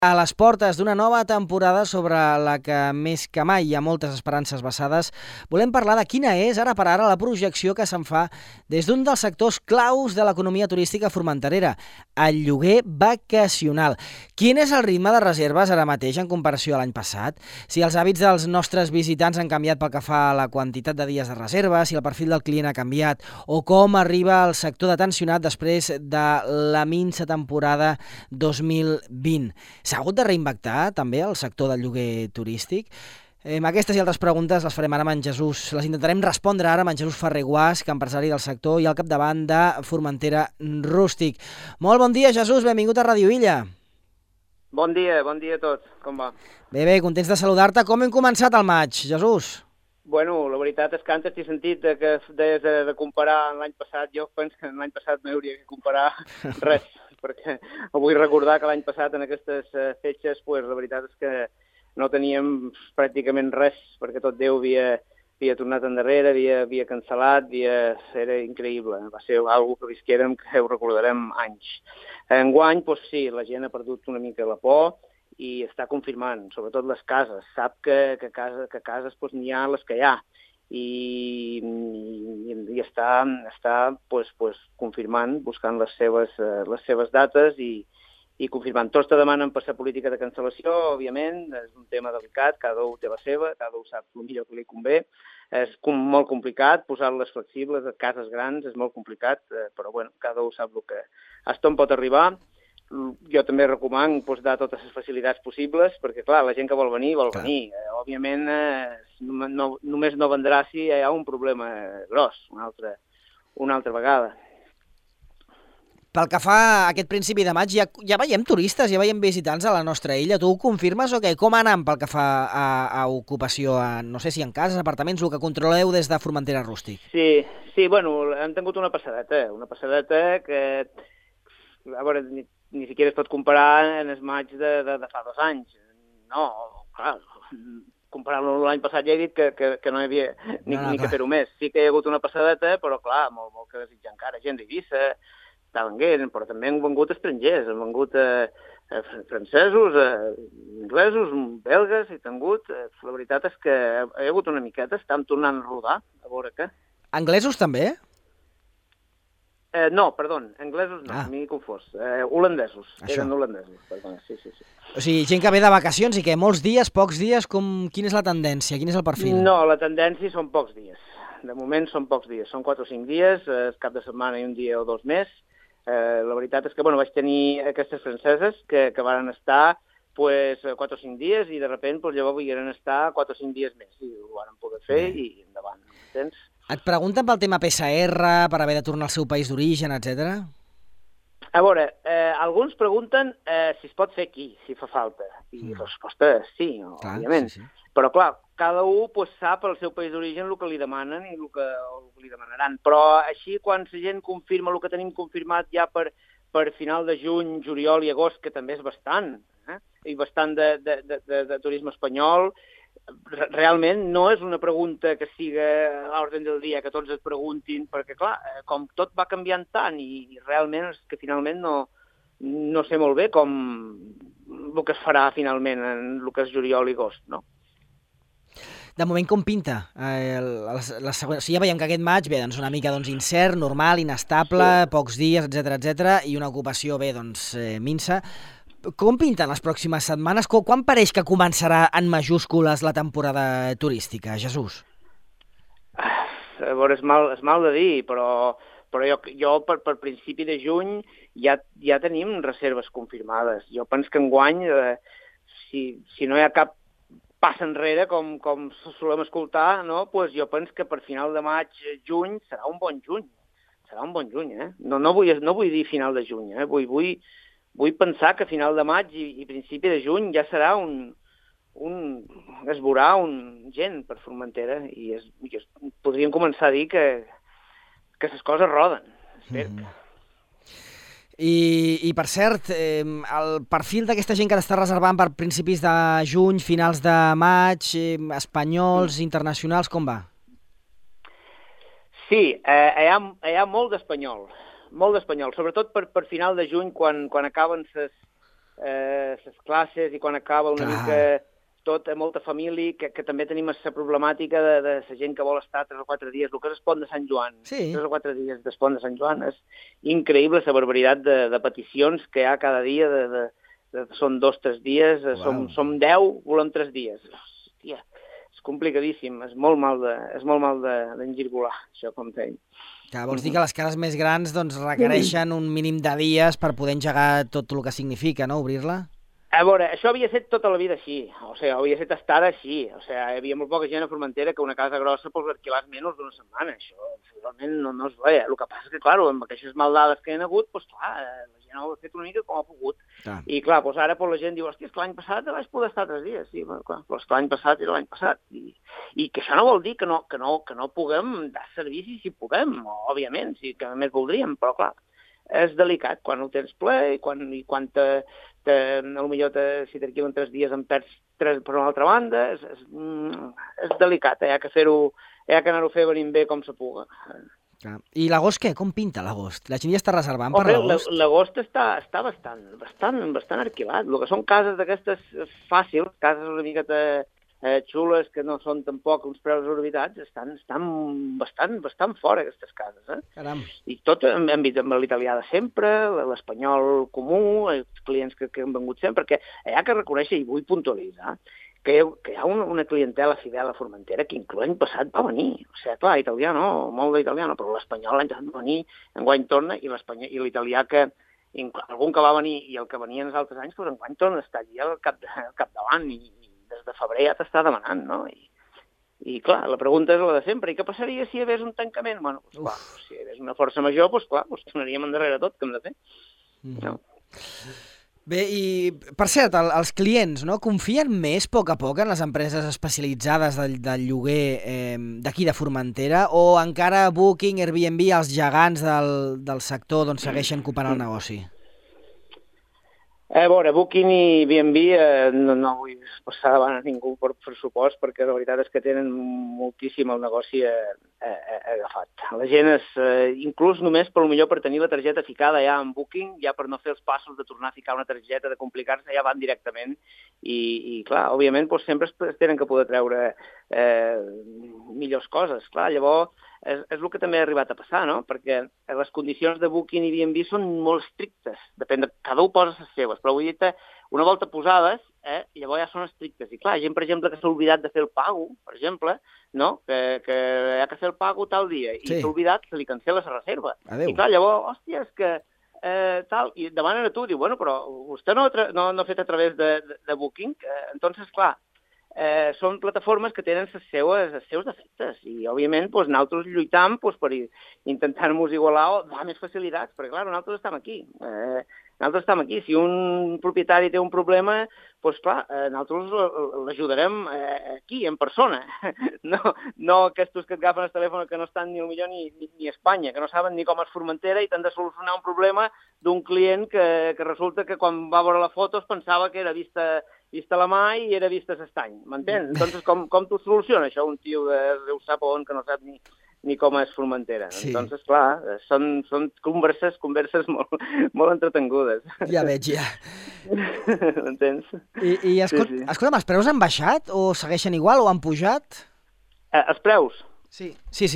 A les portes d'una nova temporada sobre la que més que mai hi ha moltes esperances basades, volem parlar de quina és, ara per ara, la projecció que se'n fa des d'un dels sectors claus de l'economia turística formenterera, el lloguer vacacional. Quin és el ritme de reserves ara mateix en comparació a l'any passat? Si els hàbits dels nostres visitants han canviat pel que fa a la quantitat de dies de reserva, si el perfil del client ha canviat, o com arriba el sector detencionat després de la minsa temporada 2020. S'ha hagut de reinventar també el sector del lloguer turístic? Aquestes i altres preguntes les farem ara amb en Jesús. Les intentarem respondre ara amb en Jesús Ferrer Guasch, empresari del sector i al capdavant de Formentera Rústic. Molt bon dia, Jesús, benvingut a Radio Illa. Bon dia a tots, com va? Bé, contents de saludar-te. Com hem començat el maig, Jesús? Bueno, la veritat és que antes t'he sentit de comparar l'any passat. Jo penso que l'any passat no hi hauria que comparar res, perquè vull recordar que l'any passat en aquestes fetges, pues, la veritat és que no teníem pràcticament res, perquè tot Déu havia tornat endarrere, havia cancel·lat, era increïble. Va ser algo que visquérem que ho recordarem anys. Enguany, pues, sí, la gent ha perdut una mica la por i està confirmant, sobretot les cases. Sap que cases pues, n'hi ha les que hi ha i està pues, confirmant, buscant les seves dates i confirmant. Tots te demanen per la política de cancel·lació, òbviament, és un tema delicat, cada un té la seva, cada un sap el millor que li convé. És molt complicat, posar-les flexibles a cases grans és molt complicat, però bueno, cada un sap el que hasta on pot arribar. Jo també recomano dar totes les facilitats possibles, perquè, clar, la gent que vol venir, venir. Òbviament, només no vendrà si hi ha un problema gros, una altra vegada. Pel que fa a aquest principi de maig, ja veiem turistes, ja veiem visitants a la nostra illa. Tu ho confirmes o què? Com anem pel que fa a ocupació, no sé si en cases, apartaments, el que controleu des de Formentera Rústic? Sí, bueno, hem tingut una passadeta que, a veure, ni siquiera es pot comparar en el maig de fa 2 anys. No, clar, comparant-lo l'any passat ja he dit que no hi havia ni que fer-ho més. Sí que hi ha hagut una passadeta, però clar, molt que desitjar encara. Gent d'Eivissa, de Venguer, però també han vengut estrangers, han vengut francesos, inglesos, belgues, i tingut. La veritat és que hi ha hagut una miqueta, estan tornant a rodar, a veure què. Anglesos també? No, perdó, anglesos no, m'he confós. Holandesos, eren holandesos, perdona, sí. O sigui, gent que ve de vacacions i que molts dies, pocs dies, quina és la tendència, quin és el perfil? No, la tendència són pocs dies. De moment són pocs dies, són 4 o 5 dies, cap de setmana i un dia o 2 més. La veritat és que vaig tenir aquestes franceses que van estar 4 o 5 dies i de sobte llavors volgueren estar 4 o 5 dies més i ho van poder fer i endavant, entens? Et pregunten pel tema PCR, per haver de tornar al seu país d'origen, etc. A veure, alguns pregunten si es pot fer aquí, si fa falta. I la resposta és sí, òbviament. Sí. Però clar, cada un sap el seu país d'origen el que li demanen i el que li demanaran. Però així, quan la gent confirma el que tenim confirmat ja per final de juny, juliol i agost, que també és bastant, i bastant de turisme espanyol, realment no és una pregunta que siga a l'ordre del dia, que tots es preguntin, perquè clar, com tot va canviant tant i realment és que finalment no sé molt bé com el que es farà finalment en el que és juliol i agost, no? De moment com pinta? Si ja veiem que aquest maig ve una mica incert, normal, inestable, pocs dies, etc, i una ocupació minsa. Com pinten les pròximes setmanes? Quan pareix que començarà en majúscules la temporada turística, Jesús? A veure, és mal de dir, però jo per principi de juny ja tenim reserves confirmades. Jo penso que enguany, si no hi ha cap pas enrere, com solem escoltar, no? Pues jo penso que per final de maig, juny, serà un bon juny. Serà un bon juny, eh? No vull dir final de juny, eh? Vull pensar que a final de maig i principi de juny ja serà es veurà gent per Formentera i podríem començar a dir que les coses roden. I per cert, el perfil d'aquesta gent que està reservant per principis de juny, finals de maig, espanyols, internacionals, com va? Sí, hi ha molt d'espanyol, sobretot per final de juny, quan acaben les classes i quan acaba una mica tot, molta família, que també tenim la problemàtica de la gent que vol estar 3 o 4 dies, el que és el pont de Sant Joan, 3 o 4 dies del pont de Sant Joan, és increïble la barbaritat de peticions que hi ha cada dia, són 2 o 3 dies, som 10, volem 3 dies. Hòstia, és complicadíssim, és molt mal d'engirgolar, això com feim. Vols dir que les cases més grans requereixen un mínim de dies per poder engegar tot el que significa, no?, obrir-la? A veure, això havia estat tota la vida així, havia estat estar així, hi havia molt poca gent a Formentera que una casa grossa alquilars menys d'una setmana, això realment no es veia. El que passa és que, clar, amb aquestes maldades que hi ha hagut, doncs clar, la gent ho ha fet una mica com ha pogut. I clar, ara la gent diu, hòstia, és que l'any passat vaig poder estar 3 dies, sí, clar, però és que l'any passat era l'any passat, i que això no vol dir que no puguem dar servici si puguem, òbviament, sí que més voldríem, però clar, és delicat quan ho tens ple i quan potser si t'arquiven 3 dies en perds 3 per una altra banda, és delicat, hi ha que anar-ho a fer venint bé com se puga. I l'agost què? Com pinta l'agost? La gent ja està reservant per l'agost? L'agost està bastant arquilat. El que són cases d'aquestes fàcils, cases una miqueta xules, que no són tampoc uns preus exorbitats, estan bastant fora, aquestes cases. Caram. I tot amb l'italià de sempre, l'espanyol comú, els clients que han vengut sempre, perquè hi ha que reconèixer, i vull puntualitzar, que hi ha una clientela fidel a Formentera que inclús l'any passat va venir. Clar, italià no, molt d'italià no, però l'espanyol l'any passat va venir, enguany torna, i l'italià que algun que va venir i el que venia en els altres anys, doncs enguany torna a estar allí al capdavant, i des de febrer ja t'està demanant, no? I clar, la pregunta és la de sempre. I què passaria si hi hagués un tancament? Bueno, clar, si hi hagués una força major, doncs clar, tornaríem endarrere tot, què hem de fer? No. Bé, i per cert, els clients, no, confien més a poc en les empreses especialitzades del lloguer d'aquí de Formentera, o encara Booking, Airbnb, els gegants del sector, segueixen copant el negoci? A veure, Booking i Airbnb no vull passar davant a ningú per pressupost, perquè la veritat és que tenen moltíssim el negoci agafat. La gent inclús només per tenir la targeta ficada ja en Booking, ja per no fer els passos de tornar a ficar una targeta, de complicar-se, ja van directament. I clar, òbviament sempre es tenen que poder treure millors coses. Clar, llavors és el que també ha arribat a passar, no? Perquè les condicions de Booking i Airbnb són molt estrictes, depèn de... Cada un posa les seves, però vull dir-te, una volta posades, llavors ja són estrictes. I clar, gent, per exemple, que s'ha oblidat de fer el pago, per exemple, no? Que ha de fer el pago tal dia, i s'ha oblidat, se li cancela la reserva. Adéu. I clar, llavors, hòstia, és que... tal, i demanen a tu, diu, bueno, però vostè no ha fet a través de Booking, entonces, clar, són plataformes que tenen els seus defectes, i òbviament nosaltres lluitam per intentar-nos igualar o dar més facilitats, perquè clar, nosaltres estem aquí. Si un propietari té un problema, doncs clar, nosaltres l'ajudarem aquí, en persona. No aquests que et agafen el telèfon que no estan ni a Espanya, que no saben ni com és Formentera i t'han de solucionar un problema d'un client que resulta que quan va veure la foto es pensava que era vista la mà i era vista l'estany, m'entens? Entonces, com tu soluciones això un tio de Déu sap on que no sap ni com és Formentera? Sí. Entonces, clar, són converses molt entretengudes. Ja veig, ja. M'entens? Escolta'm, els preus han baixat o segueixen igual o han pujat? Els preus? Sí.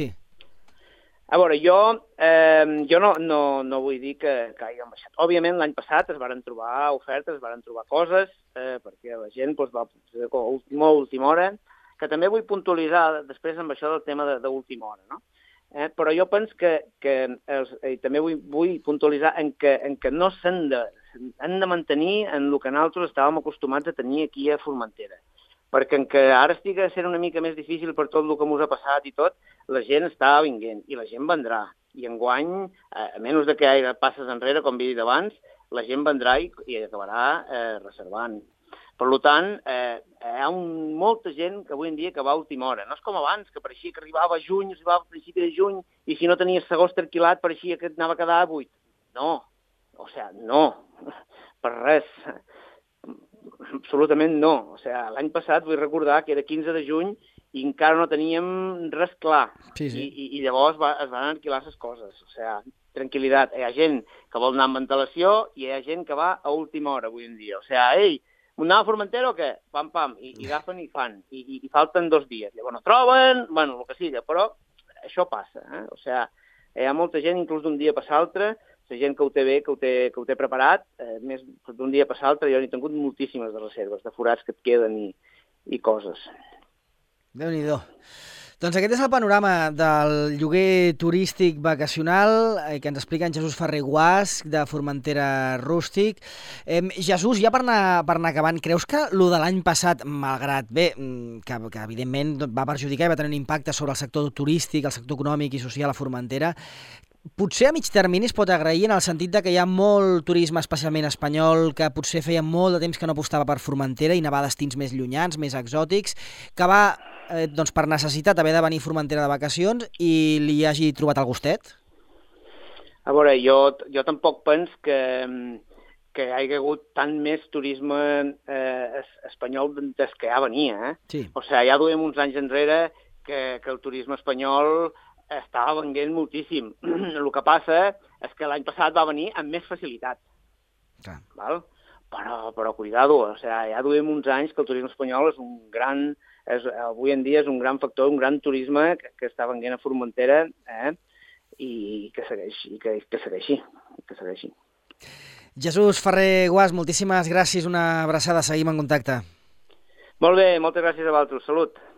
A veure, jo no vull dir que hagin baixat. Òbviament, l'any passat es varen trobar ofertes, es varen trobar coses, perquè la gent va a última hora, que també vull puntualitzar després amb això del tema d'última hora, no? Però jo penso i també vull puntualitzar en que no han de mantenir en el que nosaltres estàvem acostumats a tenir aquí a Formentera. Perquè en què ara estigui sent una mica més difícil per tot el que ens ha passat i tot, la gent està vinguent i la gent vendrà. I enguany, a menys que hi hagi passes enrere, com he dit abans, la gent vendrà i acabarà reservant. Per tant, hi ha molta gent que avui en dia que va a última hora. No és com abans, que pareixia que arribava a juny, arribava a principi de juny, i si no tenies l'agost alquilat pareixia que anava a quedar a 8. No, no, per res. Absolutament no. L'any passat vull recordar que era 15 de juny i encara no teníem res clar. Sí. I llavors es van alquilar les coses. tranquil·litat. Hi ha gent que vol anar amb antelació i hi ha gent que va a última hora avui en dia. O sigui, ei, anem a Formentera o què? Pam, pam, i agafen i fan. I falten 2 dies. Llavors no troben, bueno, el que sigui, però això passa. O sigui, hi ha molta gent, inclús d'un dia per l'altre, la gent que ho té bé, que ho té preparat, més d'un dia per l'altre, jo n'he tingut moltíssimes de reserves, de forats que et queden i coses. Déu-n'hi-do. Doncs aquest és el panorama del lloguer turístic vacacional que ens explica en Jesús Ferrer Guasch, de Formentera Rústic. Jesús, ja per anar acabant, creus que el de l'any passat, malgrat bé, que evidentment va perjudicar i va tenir un impacte sobre el sector turístic, el sector econòmic i social a Formentera, potser a mig termini es pot agrair en el sentit de que hi ha molt turisme, especialment espanyol, que potser feia molt de temps que no apostava per Formentera i anava a destins més llunyans, més exòtics, que va, doncs per necessitat, haver de venir a Formentera de vacacions i li hagi trobat el gustet? A veure, jo tampoc penso que hi hagi hagut tant més turisme espanyol des que ja venia. Sí. O sigui, ja duem uns anys enrere que el turisme espanyol estava venent moltíssim. El que passa és que l'any passat va venir amb més facilitat. Clar. Val? Però cuidado, o sigui, ja duem uns anys que el turisme espanyol és un gran, avui en dia és un gran factor, un gran turisme que està venent a Formentera i que segueixi. Jesús Ferrer Guasch, moltíssimes gràcies, una abraçada, seguim en contacte. Molt bé, moltes gràcies a vosaltres, salut.